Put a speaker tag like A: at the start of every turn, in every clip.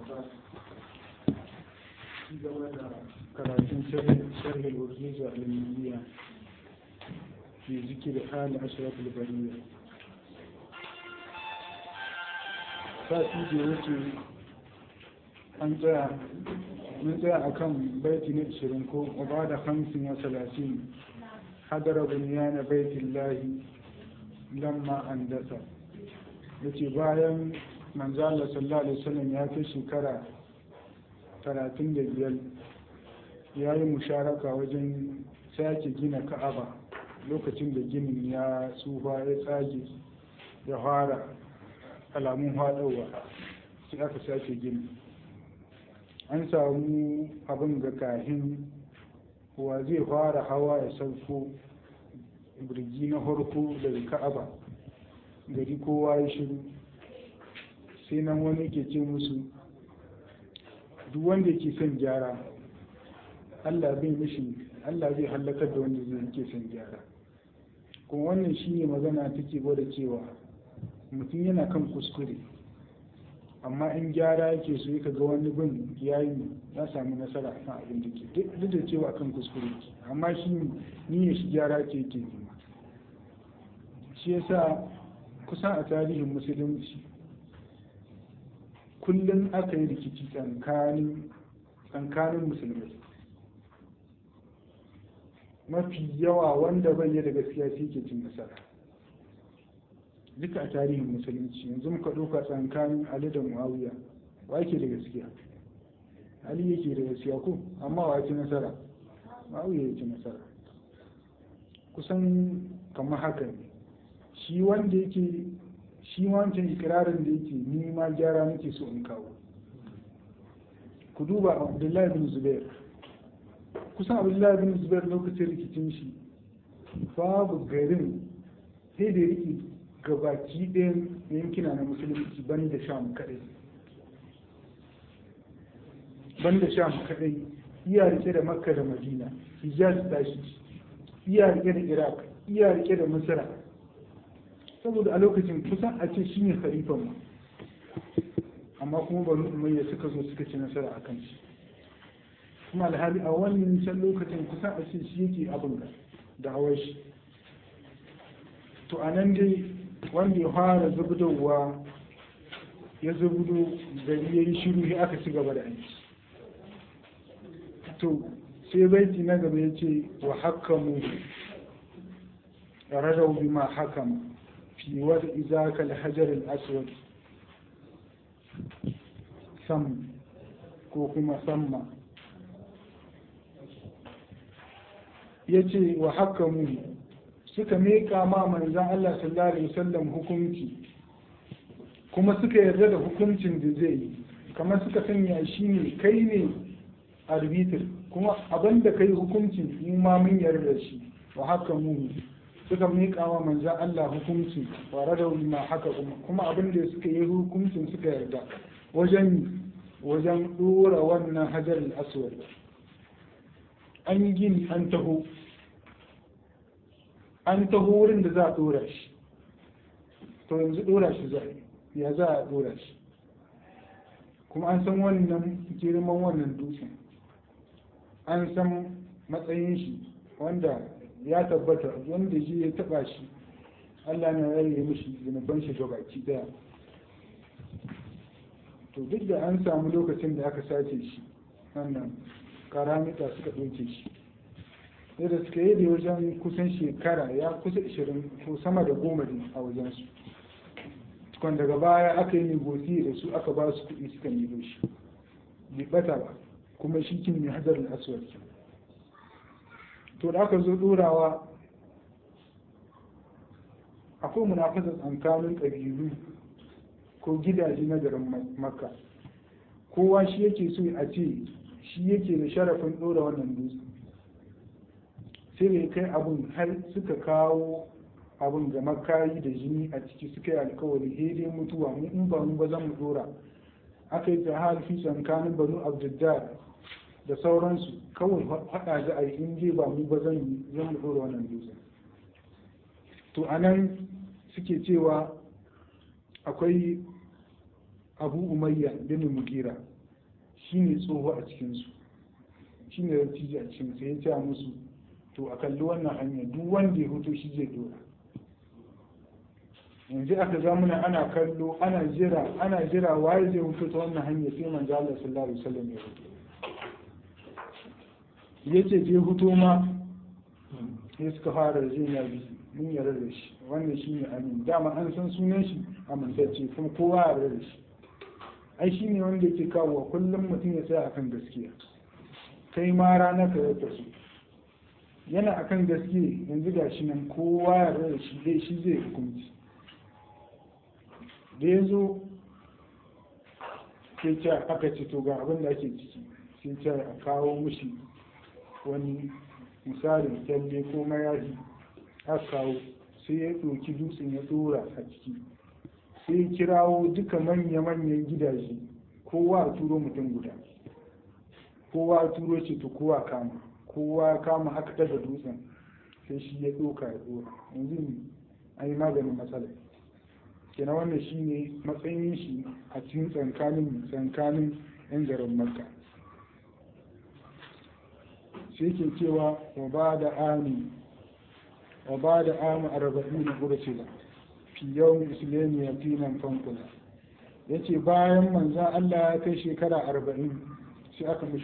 A: game da karatun sharhin urjiza al-miliya fi zikir hali ashraf al-bariya. Sati da wuce mun tsaya a kan baiti na 20 ko ba da 35 hadara bunyana baitin lahi lamma an dasa. Yace bayan manzo Allah sallallahu alaihi wasallam ya kai shekara 35 ya yi musharaka wajen sake gina Ka'aba lokacin da ginin ya tsufa ya tsage ya fara alamun haɗawa sai aka sake gini. An samu abin ga kahin wa zai fara hawa ya sauko birgi na farko daga Ka'aba, gari kowa ya shiru. Sai nan wani ke ce musu duk wanda ke son gyara Allah zai hallakar da wanda zai ke son gyara. Kuma wannan shine magana take gwada cewa mutum yana kan kuskure, amma in gyara yake so yaka ga wani bin ya samu nasara kan abin da ke duk da cewa kan kuskure ke, amma shi niyyar shi gyara ce yake nema. Shi yasa kusan a tarihin musulunci kullum aka yi rikici tsakanin musulmai, mafi yawa wanda bai da gaskiya shi ke cin nasara duka a tarihin musulunci. Yanzu muka ɗauka tsakanin Ali da Muawiya, wa yake da gaskiya? Ali yake da gaskiya ko, amma wa ci nasara? Muawiya ya ci nasara. Kusan kamar haka ne, shi wancan ikirarin da yake ni ma gyara nake so in kawo. Ku duba Abdullahi bin Zubair, kusan Abdullahi bin Zubair lokacin rikicin shi babu garin sai da yake gabaki ɗayan yankina na musulunci ban da Sham kaɗai, iya rike da Makka da Madina, Hijaz ta shi, iya rike da Iraq, iya rike da Misra, saboda a lokacin kusan a ce shine khalifan mu, amma kuma Banu Umayya suka zo suka ci nasara a kan shi. Kuma alhali a wannan can lokacin kusan a ce shi yake abin da hawar shi. To a nan dai wanda ya fara zubudowa ya zubudo gari ya yi shiru ya aka ci gaba da aiki. To sai baiti na gaba ya ce wa hakamu rarrau bima hakama fi wada izaka al-hajar al-aswad sam ko kuma samma. Ya ce wa hakamu suka meka ma manzan Allah sallallahu alaihi wasallam hukunci, kuma suka yarda da hukuncin da zai yi, kamar suka sanya shi ne kai ne arbitr, kuma abinda kai hukuncin mu ma mun yarda shi. wa hakamu suka meka ma manzan Allah hukunci wa radaw ma haka kuma abinda suka yi hukuncin suka yarda wajen dora wannan hajar al-aswad. An yi gini an taho wurin da za a dora shi, to yanzu dora shi za a dora shi, kuma an san wannan girman wannan dutsen, an san matsayin shi wanda ya tabbata wanda shi ya taba shi Allah na rage mishi zunuban shi gabaki daya. To duk da an samu lokacin da aka sace shi, wannan karamita suka ɗauke shi, sai da suka yi da wajen kusan shekara ya kusa 20 ko sama da 10 a wajensu. Tukwan daga baya aka yi negosi da su aka ba su kuɗi suka nemo shi, bai ɓata ba, kuma shi kin mai hajar al-aswad. To da aka zo ɗorawa akwai munafasa tsakanin ƙabilu ko gidaje na garin Makka, kowa shi yake so a ce shi yake da sharafin ɗora wannan dutse. Sai da kai abun har suka kawo abun ga makayi da jini a ciki, suka yi alkawari dai mutuwa mu in ba mu ba zan mu ɗora. Aka yi ta halfi tsakanin Banu Abdiddar da sauransu, kawai haɗa za a yi in je ba mu ba zan mu ɗora wannan dutse. To anan suke cewa akwai Abu Umayya bin Mugira shine tsoho a cikinsu, shine dattijo a cikin sai ya ce musu to a kalli wannan hanya duk wanda ya hoto shi zai dora. Yanzu aka zamana ana kallo ana jira waye zai hoto ta wannan hanya sai manzo Allah sallallahu alaihi wasallam ya hoto. Yace je hoto ma sai suka fara jin ya bi mun yarda da shi wannan shine amin, dama an san sunan shi amintacce kuma kowa ya yarda da shi. Ai shine wanda yake kawo kullum mutum ya tsaya akan gaskiya, kai ma ranar ka ya taso yana akan gaskiya. Yanzu ga shi nan kowa ya yarda da shi dai shi zai hukunci. Da ya zo sai ce aka ce to ga abin da ake ciki, sai ce a kawo mushi wani misalin kyalle ko mayafi aka kawo, sai ya ɗauki dutsen ya ɗora a ciki, sai ya kirawo duka manya-manyan gidaje kowa a turo mutum guda, kowa a turo ce to kowa kama aka daga dutsen sai shi ya ɗauka ya ɗora. Yanzu an yi maganin matsala kenan. wannan shi ne matsayin shi a cikin tsankanin yan garin Makka. sai ke cewa wa ba da ami 40 ursila fi yawm islami yaqinan fankula. yace bayan manzon Allah ya kai shekara 40 sai aka mishi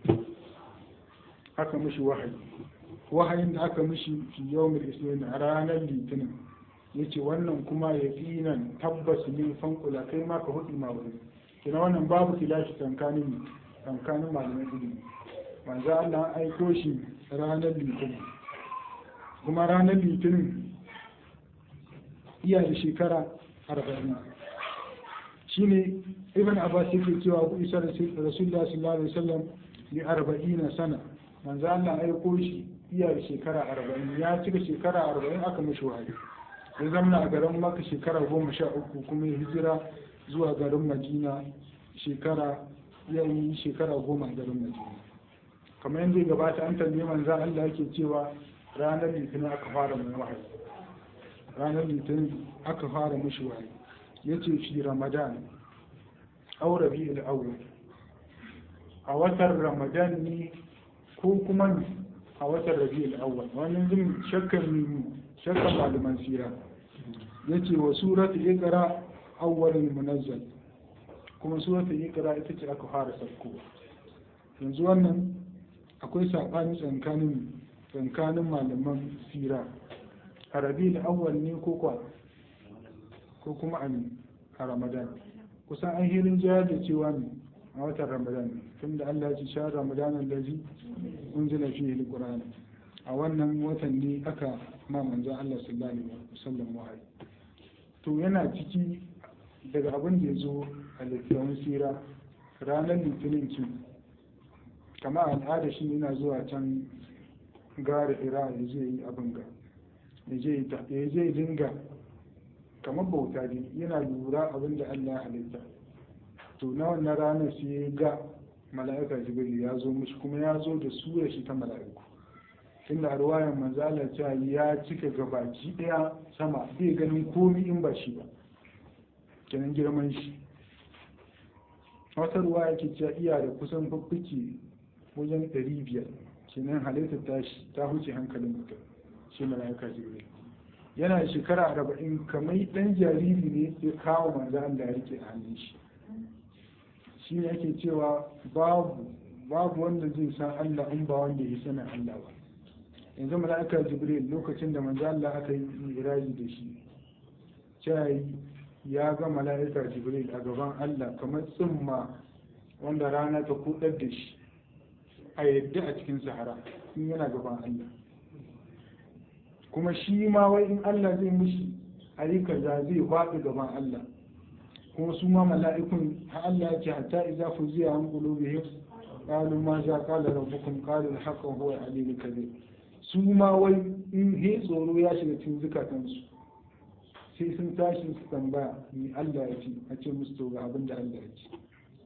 A: wahayi wahayin da aka mishi fi yawm islami a ranar litinin. yace wannan kuma yaqinan tabbas ne fankula, kai ma ka hudu ma wani kina. wannan babu kilashi tsakanin malamai ilimi. manzo Allah aiko shi ranar litinin, kuma ranar litinin iya da shekara 40. shine ibn Abbas yake cewa ku isa Rasulullah sallallahu alaihi wasallam li 40 sana. manzo Allah aiko shi iya da shekara 40, ya cika shekara 40 aka mishi wahayi. ya zama a garin Makka shekara 13, kuma ya hijira zuwa garin Madina ya yi shekara 10 a garin Madina. kamar yadda ya gabata an tambaye manzo Allah yake cewa ranar litinin aka fara mai wahayi, ranar litinin aka fara mishi wahayi. yace fi Ramadan aw Rabi'ul Awwal, a watan Ramadan ne ko kuma a watan Rabi'ul Awwal. wannan zin shakkan malaman sira. yace wa suratul Iqra awwalul munazzal, kuma suratul Iqra ita ce aka fara saukowa. yanzu wannan akwai saɓani tsakanin malaman sira, a Rabi'ul Awwal ne ko kuma a Ramadan. kusan an hirin jihar da cewa ne a watan Ramadan, tunda Allah ya ci sha Ramadan allazi unzila fihi alquran. a wannan watan ne aka ma manzo Allah sallallahu alaihi wasallam wahayi. to yana ciki daga abin da ya zo a littafin sira, ranar litinin ki kama al'ada shi yana zuwa can gara Hira ya je yi abin ga ya je dinga kamar bauta ne, yana lura abin da Allah ya halitta. to na wannan ranar sai ya ga mala'ika Jibril ya zo mishi, kuma ya zo da sura shi ta mala'iku. inda a ruwayan manzo Allah ya cika gabaki daya sama, bai ganin komi in ba shi ba, kenan girman shi. wata ruwa yake cewa iya da kusan fuffuke wajen 500, kenan halittar tashi ta huce hankalin mutum. shi mala'ika Jibril yana da shekara 40, kamar dan jariri ne ya kawo manzo Allah ya rike a hannun shi. shi ne ake cewa babu wanda zai san Allah in ba wanda ya sanin Allah ba. yanzu mala'ika Jibril lokacin da manzo Allah aka yi miraji da shi, sai ya ga mala'ika Jibril a gaban Allah kamar tsumma wanda rana ta kudar da shi a yadda a cikin sahara in yana gaban Allah. kuma shi ma wai in Allah zai mishi ayyuka zai faɗi gaban Allah. kuma su ma mala'ikun Allah ya ce hatta idza fuziya an qulubihim qalu ma za qala rabbukum qalu al-haqqu huwa al-aliyyul kabir. su ma wai in he tsoro ya shiga cikin zukatansu sai sun tashi su tambaya ni Allah ya ce, a ce musu to ga abin da Allah ya ce.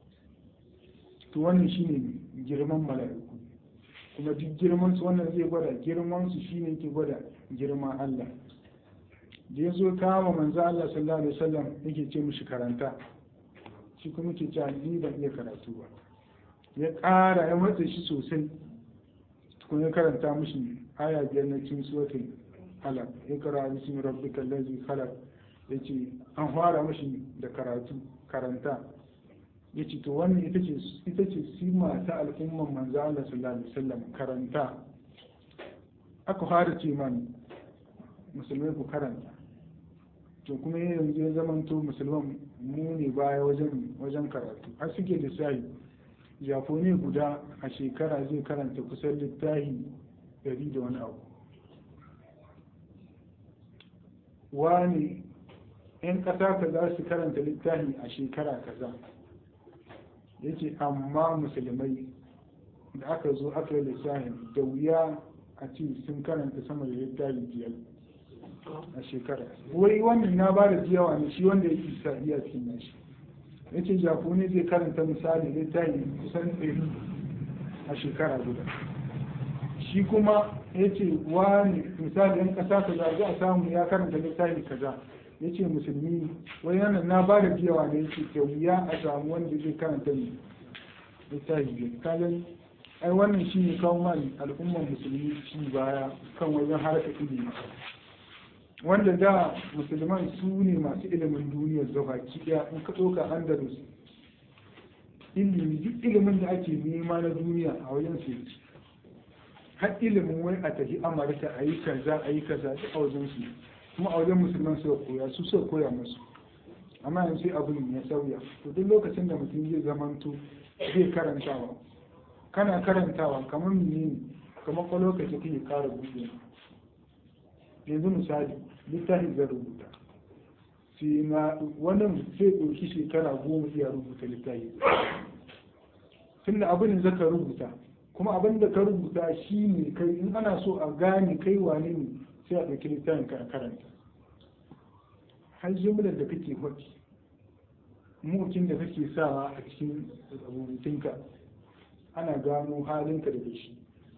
A: to wannan shine girman mala'iku, kuma duk girman su wannan zai gwada girman su shine ke gwada girman Allah. da ya zo kama manzo Allah sallallahu alaihi wasallam yake ce mishi karanta, shi kuma ke cewa ni ban iya karatu ba. Ya ƙara ya matsa shi sosai kuma ya karanta mishi aya 5 na cikin suratul alaq, iqra bismi rabbikal ladzi khalaq. Yace an fara mishi da karanta. Yace to wannan ita ce sima ta al'umman manzo Allah sallallahu alaihi wasallam, karanta. Aka fara ce man musulmai ku karanta, to kuma yanzu ya zamanto musulman mu ne baya wajen karatu, har suke lissafi Japone guda a shekara zai karanta kusan littafi 100 da wani abu. Wani 'yan ƙasa ka za su karanta littafi a shekara kaza. Yace amma musulmai da aka zo aka yi lissafin da wuya a ce sun karanta sama da littafi 5 a shekara. Wai wannan na ba da yawa ne shi wanda yake sa iya cikin nashi. Yace Japone zai karanta misali littafi kusan 100 a shekara guda. Shi kuma yace wani misali yan kasa kaza za a samu ya karanta littafi kaza. Yace musulmi wai wannan na ba da yawa ne yace da wuya a samu wanda zai karanta littafi 5. Kalan ai wannan shi ne kawo man al'ummar musulmi ci baya kan wajen harkar ilimi, wanda da musulman su ne masu ilimin duniyar gabaki daya. In ka ɗauka Andalus, ilimi duk ilimin da ake nema na duniya a wajen su, har ilimin wai a tafi Amurka a yi kaza duk a wajen su, kuma a wajen musulman suka koya, su suka koya musu. Amma yanzu sai abin ya sauya. To duk lokacin da mutum zai zamanto zai karantawa, kana karantawa kamar menene, kamar ko lokaci kake ƙara buɗe. Yanzu misali littafi zan rubuta, sai na wannan sai ɗauki shekara 10 iya rubuta littafi. Tunda abin da zaka rubuta, kuma abin da ka rubuta shi ne kai, in ana so a gane kai wane ne sai a ɗauki littafin ka a karanta. Har jumlar da kake faɗi, mutum da kake sawa a cikin rubutunka, ana gano halinka daga shi.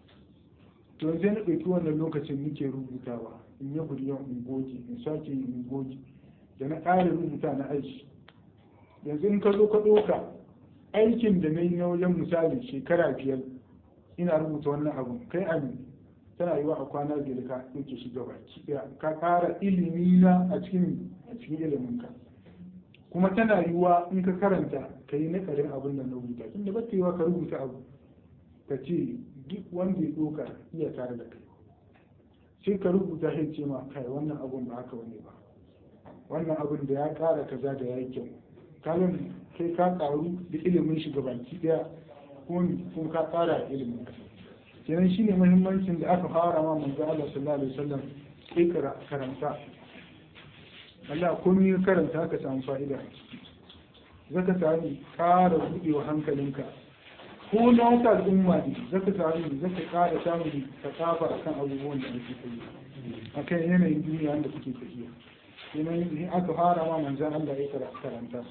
A: To sai na ɗauki wannan lokacin muke rubutawa, in yi buriyan in goge, in sake in goge, da na ƙara rubuta na aiki. Yanzu in ka zo ka ɗauka aikin da na yi na wajen misali shekara 5 ina rubuta wannan abu, kai amin tana yiwa a kwana 5 ka ɗauke shi gaba ka ƙara ilimi na a cikin iliminka. Kuma tana yiwa in ka karanta ka yi nakarin abin da na rubuta, tunda ba ta yiwa ka rubuta abu ka ce duk wanda ya ɗauka iya tare da kai, sai ka rubuta sai ce ma kai wannan abun ba haka wani ba, wannan abun da ya ƙara kaza da ya yi kyau. Kalin kai ka ƙaru da ilimin shi gabaki ɗaya, kuma ka ƙara ilimin ka. Kenan shine muhimmancin da aka fara ma manzo Allah sallallahu alaihi wasallam, ikra karanta. Allah komai ya karanta haka samu fa'ida. Zaka sami ƙara buɗewa hankalinka. Ko na wata al'umma ne zaka ƙara samun tasafa akan abubuwan da ake yi, akan yanayin duniya da kuke tafiya. Kenan aka fara ma manzo Allah ya karanta.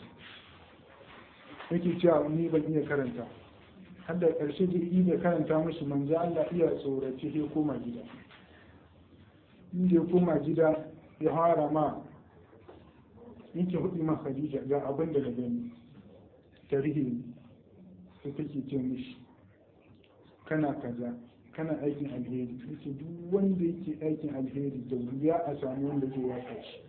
A: Yake cewa ni ban iya karanta. Har da ƙarshe da iya karanta mashi manzo Allah iya tsorace sai koma gida. Inda ya koma gida ya fara ma yake hudu ma Khadija ga abin da gani tarihi sai take ce mishi kana kaza kana aikin alheri, yake duk wanda yake aikin alheri da wuya a samu wanda zai waka shi.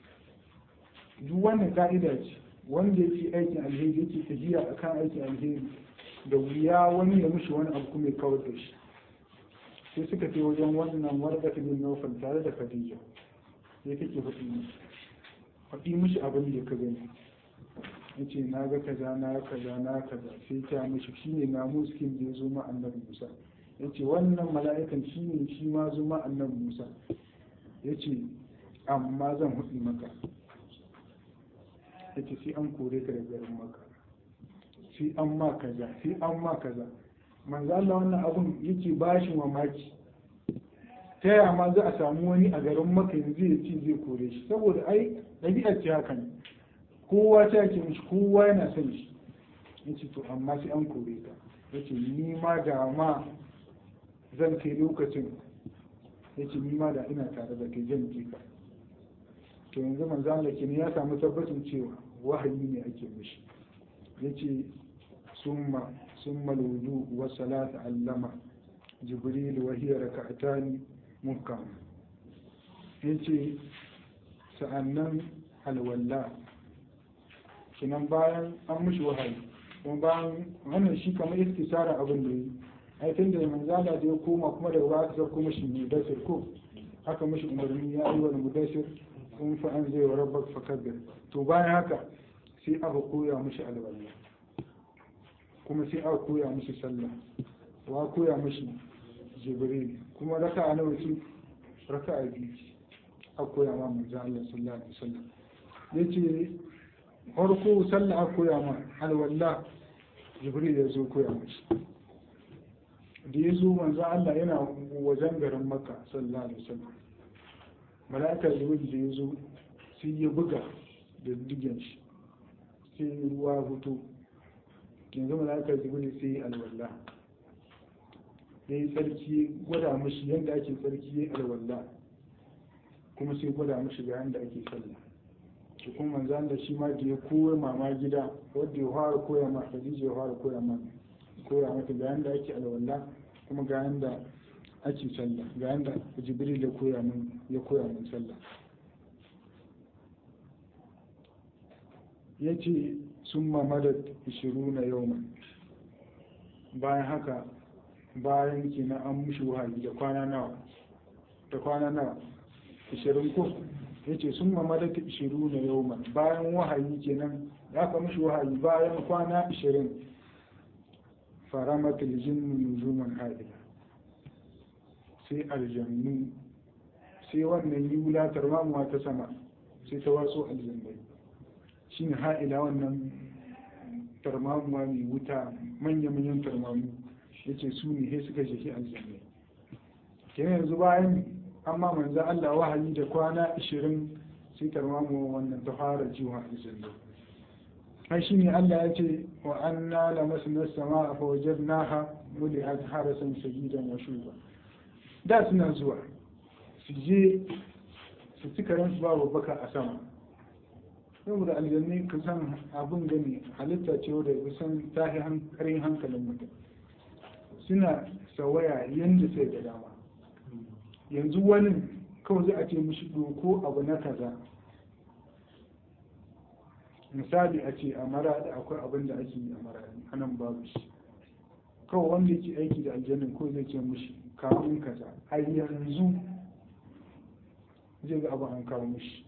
A: Duk wannan ka'ida ce, wanda yake aikin alheri yake tafiya akan aikin alheri da wuya wani ya mishi wani abu kuma ya kawar da shi. Sai suka ce wajen wannan Warqat bin Nawfal tare da Khadija, sai take faɗi mishi abin da ka gani. Yace na ga kaza na kaza, sai ta mishi shine namuskin da ya zo ma annabi Musa. Yace wannan mala'ikan shine shi ma zo ma annabi Musa. Yace amma zan hudi maka, yace sai an kore ka daga garin Makka, sai an ma kaza. Manzo Allah wannan abun yake bashi mamaki. Ta yaya ma za a samu wani a garin Makka yanzu ya ce zai kore shi, saboda ai ɗabi'ar ce haka ne, kowa ta yake mishi, kowa yana son shi. Yace to amma sai an kore ka. Yace ni ma da ma zan kai lokacin, yace ni ma da ina tare da kai zan ji ka. To yanzu manzo Allah kenan ya samu tabbacin cewa wahayi ne ake mishi. yace summa al-wudu wa salatu allama jibril wa hiya rak'atani muhkam yace sa'annan alwalla kinan bayan an mushi wahayi kuma bayan wannan shi kamar istisara abin da yi aikin da manzala da ya koma kuma da ba aka sauko mashi mudassir ko aka mashi umarni ya yi wani mudassir kun fa an zai wa rabbak fakabbir to bayan haka sai aka koya mashi alwala kuma sai aka koya mashi sallah wa koya mashi jibril kuma raka'a nawa ce raka'a biyu aka koya ma manzo Allah sallallahu alaihi wasallam yace farko sallah aka koya ma alwala jibril ya zo koya mashi da ya zo manzo Allah yana wajen garin Makka sallallahu alaihi wasallam mala'ika jibril da ya zo sai ya buga da digen shi sai ruwa fito yanzu mala'ika jibril sai ya alwala ya yi tsarki gwada mashi yadda ake tsarki ya alwala kuma sai gwada mashi ga yadda ake sallah shi kuma manzo Allah shi ma da ya koya mama gida wanda ya fara koya ma Khadija ya fara koya mata ga yanda ake alwala kuma ga yanda ake sallah ga yanda Jibril ya koya min sallah yace summa madat 20 yawman bayan haka bayan kenan an mushi wahayi da kwana nawa 20 ko yace summa madat 20 yawman bayan wahayi kenan ya ka mushi wahayi bayan kwana 20 faramatul jinnu nujuman haila sai aljannu sai wannan yula tarmamuwa ta sama sai ta waso aljannai shine haila wannan tarmamuwa mai wuta manya-manyan tarmamu yace su ne sai suka jefi aljannai kenan yanzu bayan amma manzo Allah wahayi da kwana 20 sai tarmamuwa wannan ta fara jiwa aljannai ai shine Allah ya ce wa anna lamasna as-samaa fa wajadnaha mulihat harasan shadidan wa shuba da suna zuwa su je su cika ransu babu baka a sama saboda aljanni ka san abin gani halitta ce wadda kusan tahi hankalin hankalin mutum suna sawaya yanda sai da dama yanzu wani kawai za a ce mishi doko abu na kaza misali a ce a maraɗi akwai abin da ake yi a maraɗi anan babu shi kawai wanda yake aiki da aljannin ko zai ce mishi kamun kaza a yanzu zai ga abu an kawo mishi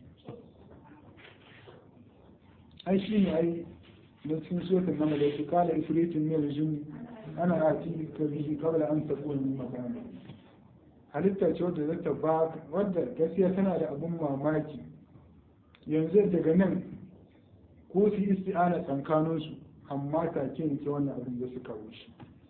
A: ai shi ne ai da cikin sotin na malaiku kala ifritin min aljin ana ati ka bihi qabla an taqula min makana halitta ce wadda zata ba wadda gaskiya tana da abun mamaki yanzu daga nan ko su isti'ana tsankaninsu amma take yanke wannan abin da suka wuce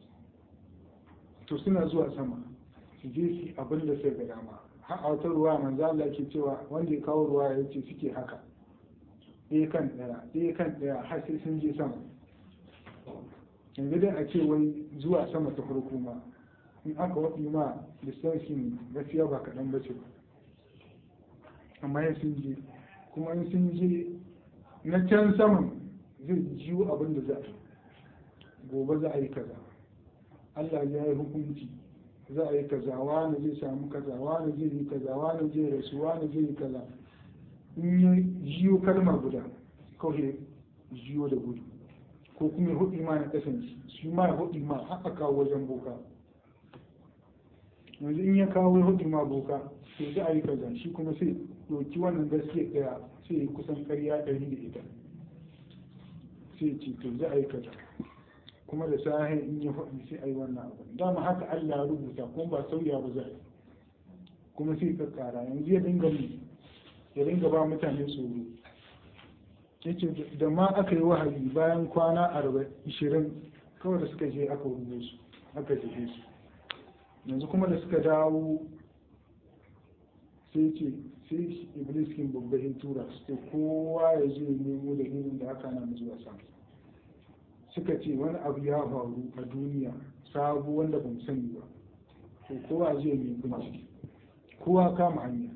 A: to suna zuwa sama su je su abin da sai ga dama har a wata ruwa manzo Allah ke cewa wanda ya kawo ruwa ya ce suke haka ɗaya kan ɗaya har sai sun je sama yanzu dai a ce wai zuwa sama ta farko ma in aka waɗi ma distancing gaskiya ba kaɗan ba ce ba amma ya sun je kuma in sun je na can saman zai jiwo abin da za a yi gobe za a yi kaza Allah ya yi hukunci za a yi kaza wani zai samu kaza wani zai yi kaza wani zai rasu wani zai yi kaza in ya jiyo kalma guda kawai jiyo da gudu ko kuma ya hudu ma na kasance shi ma ya hudu ma haka kawo wajen boka yanzu in ya kawo ya hudu ma boka to za a yi kaza shi kuma sai doki wannan gaskiya daya sai ya kusan karya 100 da ita sai ce to za a yi kaza kuma da sahi in ya faɗi sai a yi wannan abu dama haka Allah ya rubuta kuma ba sauya ba za a yi kuma sai ka kara yanzu ya dinga ba mutane tsoro yace da ma aka yi wahayi bayan kwana 20 kawai da suka je aka rubuta su aka jefe su yanzu kuma da suka dawo sai ce sai iblis kin babban tura su ce kowa ya je nemo da irin da aka na zuwa sama suka ce wani abu ya faru a duniya sabo wanda ban sani ba to kowa zai mai bincike kowa kama hanya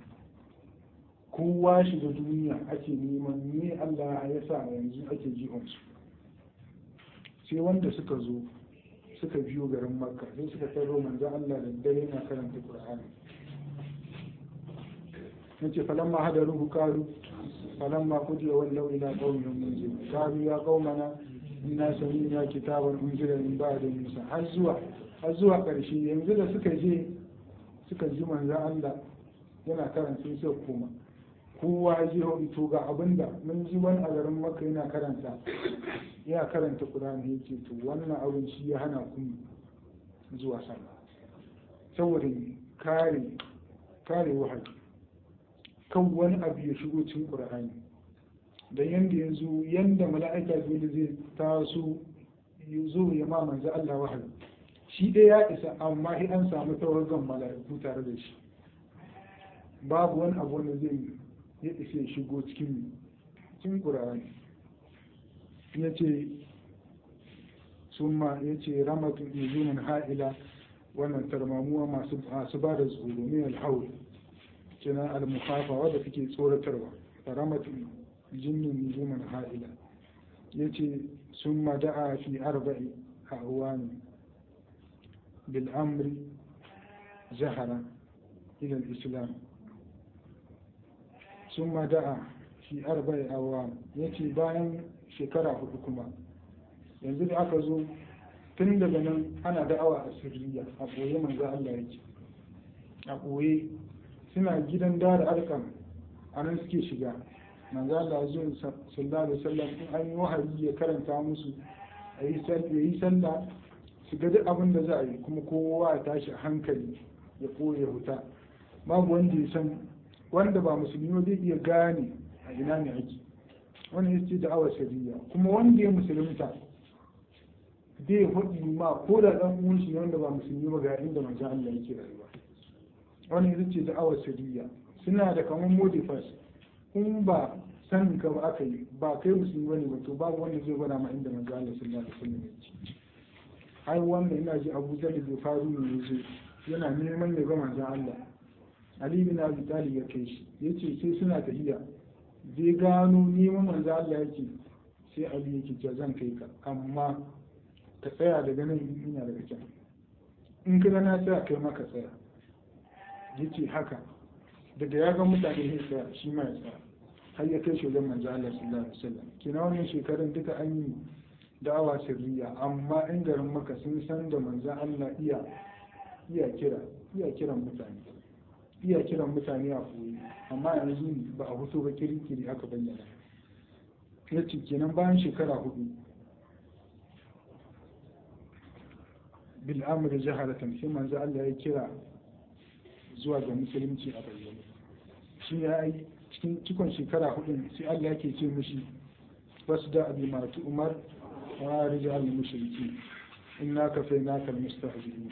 A: kowa shiga duniya ake neman ne Allah ya sa yanzu ake jihon su sai wanda suka zo suka biyo garin makka sai suka taro manzo Allah da dare na karanta qur'ani yace falamma hadaruhu qalu falamma qudiya wallaw ila qaumihim munzir qalu ya qaumana inna sami'na kitaban unzila min ba'di musa har zuwa karshe yanzu da suka ji manzo Allah yana karanta sai kuma kowa ji to ga abinda mun ji wani a garin makka yana karanta qur'ani yake to wannan abin shi ya hana ku zuwa sama saboda kare wahayi kan wani abu ya shigo cikin qur'ani da yanda mala'ika zai taso zo ya ma manzo Allah wahayi shi dai ya isa amma sai an samu tawagan mala'iku tare da shi babu wani abu wanda zai ya isa ya shigo cikin qur'ani yace summa yace ramatu nuzumin ha'ila wannan tarmamuwa masu ba da tsoro min al-hawl kina al-mukhafa wadda take tsoratarwa ramatu jinnin nuzumin ha'ila yace summa da'a fi arba'i ahwani bil amri jahara ila al-islam summa da'a fi arba'i ahwani yace bayan shekara 4 kuma yanzu da aka zo tun daga nan ana da'awa a sirriya a ɓoye manzo Allah yake a ɓoye suna gidan dara alƙam a nan suke shiga manzo Allah zo sallallahu alaihi wasallam in an yi wahayi ya karanta musu a yi sallah su ga duk abin da za a yi kuma kowa ya tashi a hankali ya ɓoye huta babu wanda ya san wanda ba musulmi zai iya gane a ina ne ake wani ya ce da'awar sirriya kuma wanda ya musulunta zai hudu ma ko da dan uwan shi wanda ba musulmi ba ga inda manzo Allah yake rayuwa wannan ita ce da'awar sirriya suna da kaman modifas kun ba sanin ka ba aka yi ba kai musulmi bane ba to babu wanda zai gwada ma inda manzo Allah sallallahu alaihi wasallam yake ai wannan ina ji Abu Dawud bai faru ne yace yana neman ya ga manzo Allah Ali bin Abi Talib ya kai shi yace sai suna tafiya zai gano neman manzo Allah yake sai Ali yake ce zan kai ka amma ka tsaya daga nan ina daga can in ka na tsaya kai maka tsaya yace haka daga ya ga mutane ne tsaya shi ma ya tsaya har ya kai shugaban manzo Allah sallallahu alaihi wasallam kina wannan shekarun duka an yi da'awa sirriya amma in garin maka sun san da manzo Allah iya kiran mutane a koyi amma yanzu ba a fito ba kirkiri aka bayyana yace kenan bayan shekara 4 bil amri jaharatan sai manzo Allah ya kira zuwa ga musulunci a bayyane shi ya yi cikin cikon shekara 4 sai Allah yake ce mishi wasda abi ma tu umar wa rijal mushriki inna kafaynaka almustahzi'in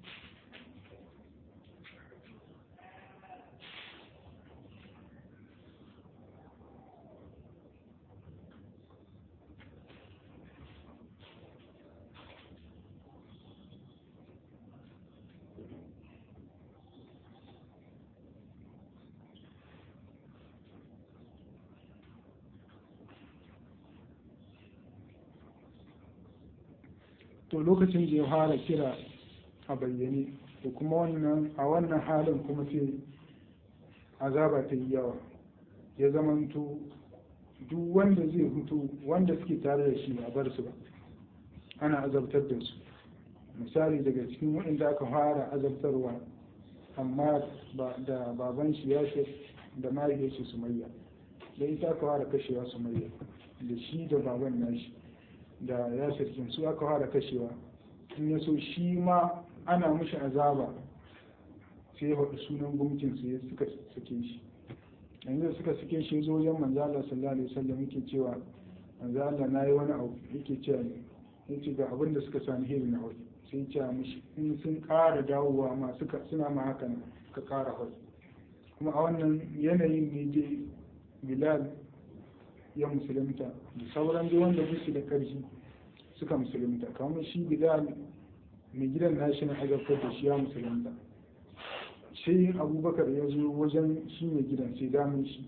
A: to lokacin da ya fara kira a bayyane da kuma a wannan halin kuma sai azaba ta yi yawa ya zamanto duk wanda zai hutu wanda suke tare da shi a bar su ba ana azabtar da su misali daga cikin waɗanda aka fara azabtarwa amma da baban shi ya ce da mahaifiyar shi Sumayya da ita aka fara kashewa Sumayya da shi da baban nashi da ya sirkin su aka fara kashewa in ya so shi ma ana mushi azaba sai ya faɗi sunan gumkin su ya suka sake shi yanzu suka sake shi zo wajen manzo Allah sallallahu alaihi wasallam yake cewa manzo Allah nayi wani abu yake cewa yace ga abin da suka sani hiri na wani sai ya mishi in sun ƙara dawowa ma suna ma haka ka ƙara wani kuma a wannan yanayin ne dai Bilal ya musulunta da sauran dai wanda su da ƙarfi suka musulunta kamar shi Bilal mai gidan nashi na azabtar da shi ya musulunta sai Abubakar ya zo wajen shi mai gidan sai damun shi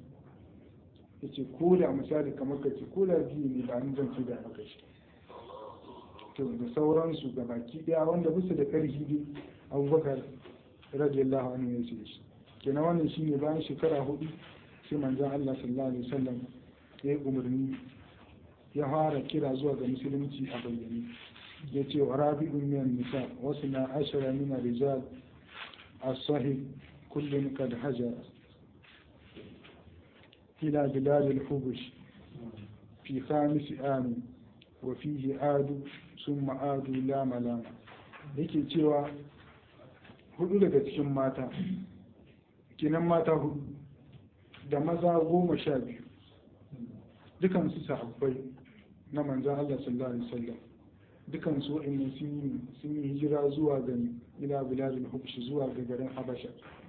A: ya ce ko da misali kamar ka ce ko da biyu ne ba ni zan ci da maka shi to da sauransu ga baki daya wanda bisa da ƙarfi dai abubakar radiyallahu anhu ya ce shi kenan wannan shine bayan shekara 4 sai manzon Allah sallallahu alaihi wasallam ya yi umarni ya fara kira zuwa ga musulunci a bayyane ya ce wa rabi'un min nisa wasu na ashara min rijal as-sahih kullun kad hajar ila bilad al-hubush fi khamis am wa fihi adu summa adu la malama yake cewa 4 daga cikin mata kinan mata 4 da maza 12 dukansu sahabbai na manzan Allah sallallahu alaihi wasallam dukansu wa'annan sun yi hijira zuwa ga ila biladul hubsh zuwa ga garin Habasha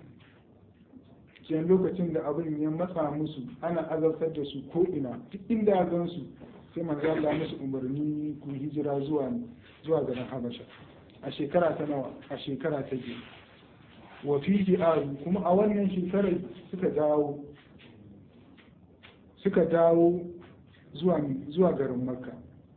A: kenan lokacin da abin ya matsa musu ana azabtar da su ko ina duk inda ya gansu sai manzan Allah musu umarni ku hijira zuwa garin Habasha a shekara ta nawa a shekara ta biyu wa fihi adu kuma a wannan shekarar suka dawo zuwa garin Makka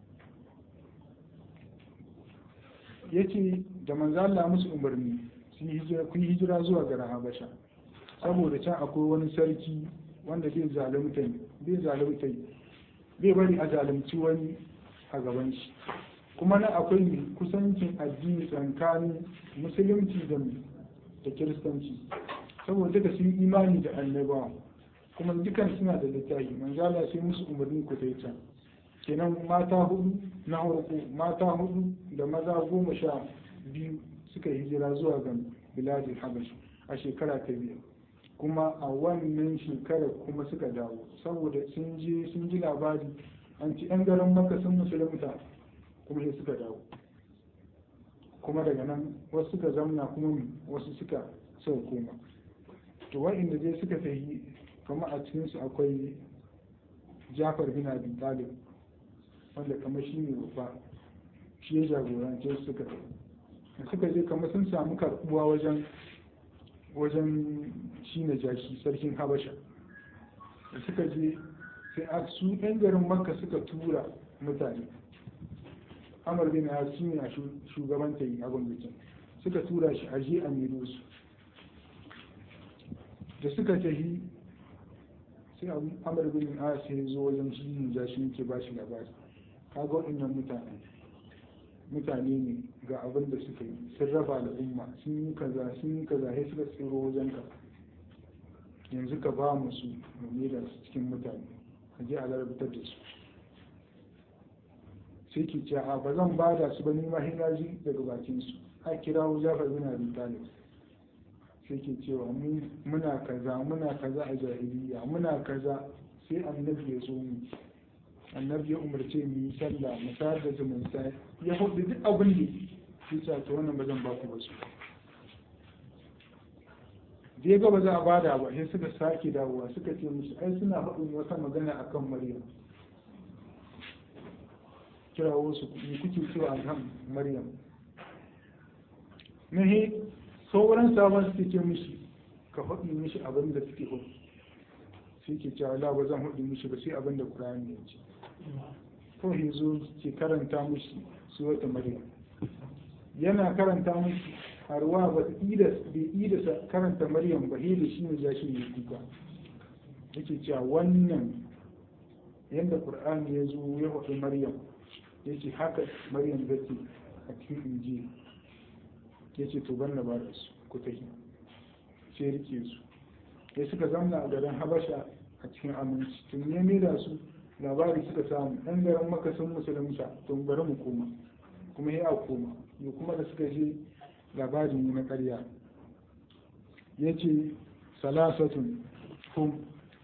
A: yace da manzo Allah musu umarni su yi hijira zuwa garin Habasha saboda can akwai wani sarki wanda bai zalunta bai bari a zalunci wani a gaban shi kuma na akwai kusancin addini tsakanin musulunci da kiristanci saboda duka sun imani da annabawa kuma dukan suna da littafi manzo Allah sai musu umarni ku tai can kenan mata 4 na farko mata 4 da maza 12 suka hijira zuwa ga biladul habash a shekara ta biyu kuma a wannan shekarar kuma suka dawo saboda sun ji labari an ci yan garin Makka sun musulunta kuma sai suka dawo kuma daga nan wasu suka zamna kuma wasu suka koma to wa'inda dai suka tafi kama a cikinsu akwai Jafar bin Abi Talib wanda kama shi ne babba shi ya jagorance suka je kama sun samu karbuwa wajen shi na jashi sarkin Habasha da suka je sai a su ɗan garin Makka suka tura mutane Amr bin As shi ne a shugabanta yi abin bikin suka tura shi a je a mero su da suka tafi sai Amr bin As ya zo wajen shi ne jashi yake ba shi labari kaga waɗannan mutane ne ga abin da suka yi sun raba al'umma sun yi kaza sai suka tsiro wajen ka yanzu ka ba mu su mu da su cikin mutane ka je a larabatar da su sai ki ce a ba zan ba da su ba ni ma hinaji daga bakin su a kirawo Jafar bin Abi Talib sai ke cewa muna kaza a jahiliya muna kaza sai annabi ya zo mu annabi ya umarce mu yi sallah mu sayar da zumunta ya hudu duk abin da shi ta wannan ba zan ba ku ba su da ya ga ba za a bada ba sai suka sake dawowa suka ce musu ai suna faɗin wata magana akan Maryam kirawo su kuke cewa akan Maryam nahi sauran sabon suke ce mishi ka faɗi mishi abin da suke hudu sai ke cewa la ba zan hudu mishi ba sai abin da Qur'ani ya ce ko zo ke karanta mishi suwata Maryam yana karanta mishi harwa ba ida karanta Maryam ba da shi ne zashi ne kuka yake cewa wannan yadda Qur'ani ya zo ya faɗi Maryam yake haka Maryam take a cikin Injili yace to ban na ba da su ku tafi sai rike su sai suka zamna a garin Habasha a cikin aminci tun ne da su labari suka samu ɗan garin Makka sun musulunta tun bari mu koma kuma ya koma ya kuma da suka je labari ne na ƙarya yace salasatun hum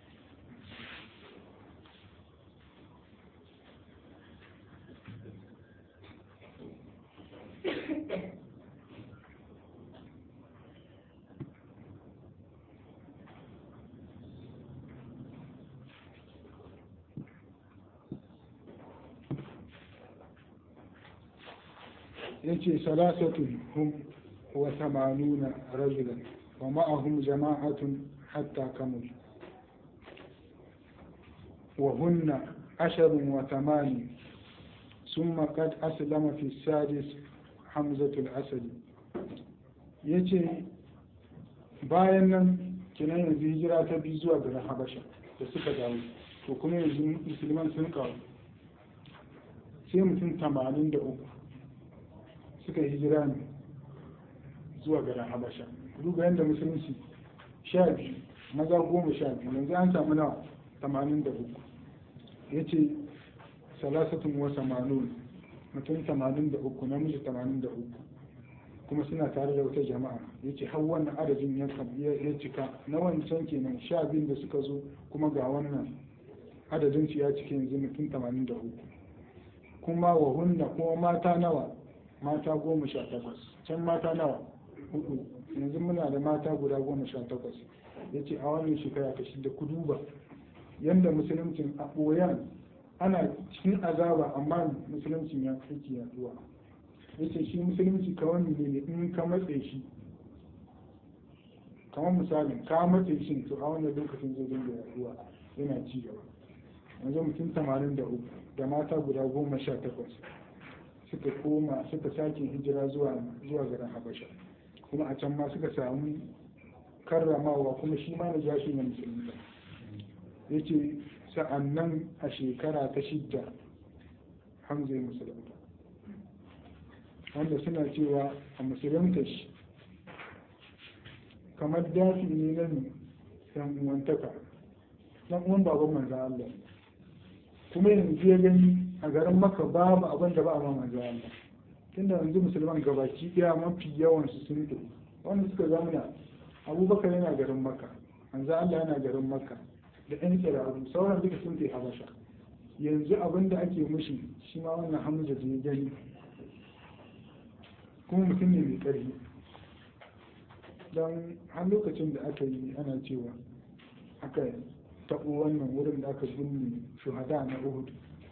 A: yace salasatun hum wa 80 rajulan wa ma'ahum jama'atun hatta kamul wa hunna 10 wa 8 summa qad aslama fi sadis hamzatul asadi yace bayan nan kenan yanzu hijira ta biyu zuwa garin habasha da suka dawo to kuma yanzu musulman sun kawo sai mutum 83 suka hijira ne zuwa garin habasha duba yadda musulunci 12 maza 12 yanzu an samu nawa 83 ya ce salasatun wa samanun mutum 83 namiji 83 kuma suna tare da wata jama'a ya ce har wannan adadin ya cika na wancan kenan 12 da suka zo kuma ga wannan adadin su ya cike yanzu mutum 83 kuma wa hunna kuma mata nawa mata 18 can mata nawa 4 yanzu muna da mata guda 18 ya ce a wannan shekara ta shida ku duba yadda musuluncin a ɓoyan ana cikin azaba amma musuluncin ya fi yaduwa ya ce shi musulunci kawai ne in ka matse shi kamar misalin ka matse shi to a wannan lokacin zai dinga yaduwa yana ci gaba yanzu mutum 83 da mata guda 18 suka sake hijira zuwa garin habasha kuma a can ma suka samu karramawa kuma shi ma na ja shi na musulunta ya ce sa'annan a shekara ta shidda hamza ya musulunta wanda suna cewa a musulunta shi kamar dafi ne na yan uwantaka dan uwan baban manzo Allah kuma yanzu ya gani a garin maka babu abin da ba a ma manzo Allah tunda yanzu musulman gabaki daya mafi yawan su sun tafi wanda suka zamana abubakar yana garin maka manzo Allah yana garin maka da ɗan tsiraru sauran duka sun tafi habasha yanzu abin da ake mushi shi ma wannan hamza da ya gani kuma mutum ne mai ƙarfi don har lokacin da aka yi ana cewa aka taɓo wannan wurin da aka binne shuhada na uhud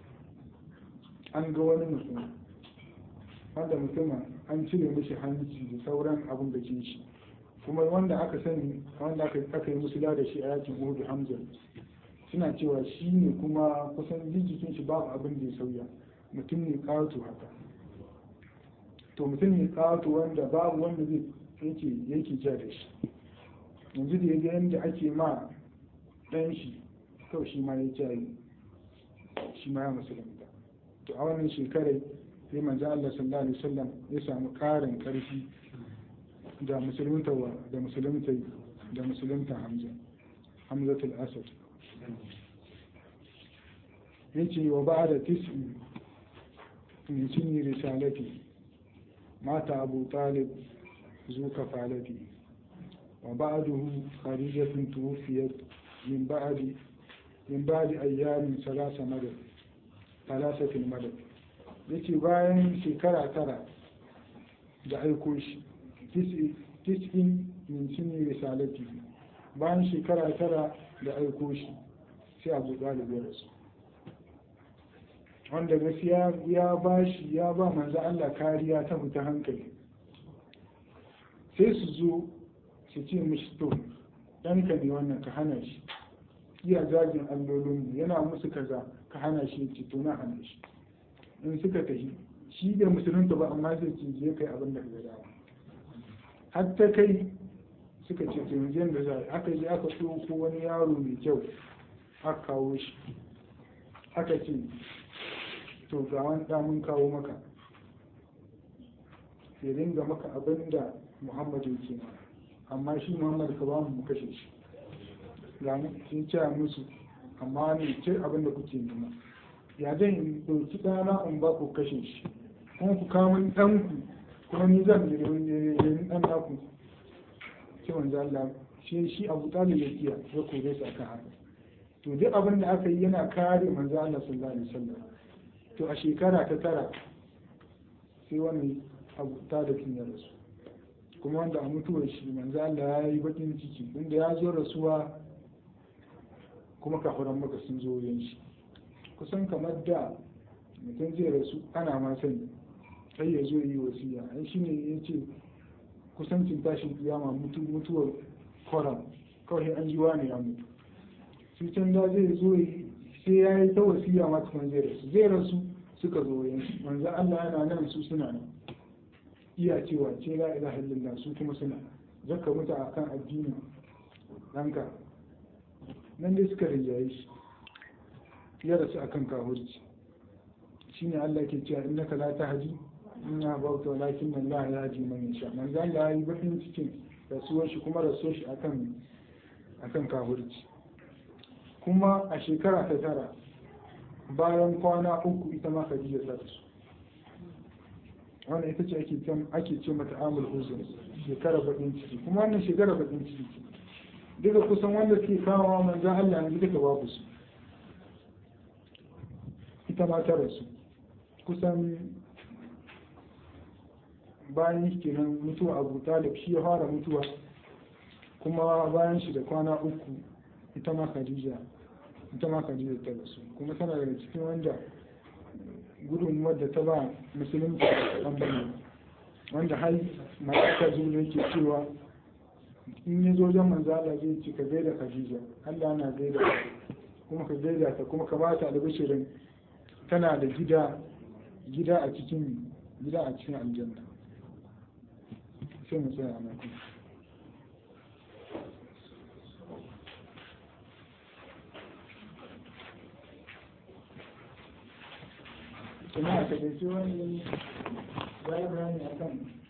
A: an ga wani mutum wanda mutumin an cire mishi hanci da sauran abin da ke shi kuma wanda aka sani wanda aka yi musu da shi a yakin uhud hamza suna cewa shi ne kuma kusan jikin shi babu abin da ya sauya mutum ne ƙato haka to mutum ne ƙato wanda babu wanda zai yake ja da shi yanzu da ya ga yadda ake ma ɗan shi kawai shi ma ya jaye shi ma ya musulunta to a wannan shekarar sai manzo Allah sallallahu alaihi wasallam ya samu ƙarin ƙarfi da musulunta Hamzatul Asad yace wa ba'da tis'i min sinni risalati mata Abu Talib zu kafalati wa ba'dahu Khadijatun tuwfiyat min ba'di ayyamin salasatin madad yace bayan shekara 9 da aiko shi tis'in min sinni risalati bayan shekara 9 da aiko shi sai Abu Talib ya rasu wanda gaskiya ya ba manzo Allah kariya ta fita hankali sai su zo su ce mishi to ɗanka ne wannan ka hana shi iya zagin allolinmu yana musu kaza ka hana shi ce to na hana shi in suka tafi shi da musulunta ba amma zai ce je kai abin da ka dawo har ta kai suka ce to yanzu yanda za aka yi aka ɗauko wani yaro mai kyau aka kawo shi aka ce to ga wani mun kawo maka ya dinga maka abin da muhammadu ke amma shi muhammadu ka ba mu kashe shi ga sun ce musu amma ne ce abin da kuke nema ya zan in ɗauki ɗana in ba ku kashe shi kuma ku kawo ɗanku kuma ni zan yi ɗan naku ce manzo Allah shi Abu Talib ya kiya ya kore su akan haka to duk abin da aka yi yana kare manzo Allah sallallahu alaihi wasallam to a shekara ta 9 sai wani Abu Talib ya rasu kuma wanda a mutuwar shi manzo Allah ya yi bakin ciki inda ya zo rasuwa kuma kafiran maka sun zo yin shi kusan kamar da mutum zai rasu ana ma sani sai ya zo yi wasiya ai shine yace kusancin tashin kiyama mutuwar kwaram kawai an ji wani ya mutu su can da zai zo sai ya yi ta wasiya ma tukun zai rasu suka zo yanzu manzo Allah yana nan su suna nan iya cewa ce la ilaha illallah su kuma suna zaka mutu akan addini danka nan dai suka rinjaye shi ya rasu akan kahurci shine Allah ke cewa innaka la tahdi inna bauta walakin Allah ya ji man yasha manzo Allah ya yi bakin cikin rasuwar shi kuma rasuwar shi akan kahurci kuma a shekara ta tara bayan kwana uku ita ma Khadija ta rasu wannan ita ce ake ce mata amul huzn shekara bakin ciki kuma wannan shekara bakin ciki duka kusan wanda ke kawo manzo Allah yanzu duka babu su ita ma ta rasu kusan bayan shi kenan mutuwa Abu Talib shi ya fara mutuwa kuma bayan shi da kwana uku ita ma Khadija ta rasu kuma tana daga cikin wanda gudunmuwar da ta ba musulunci ɓangare wanda har malaka zuwa yake cewa in yi zo wajen manzo Allah zai ce ka gaida Khadija Allah na gaida kuma ka gaida ta kuma ka ba ta albishirin tana da gida a cikin aljanna sai mu tsaya a nan kuma a takaice wani bayani akan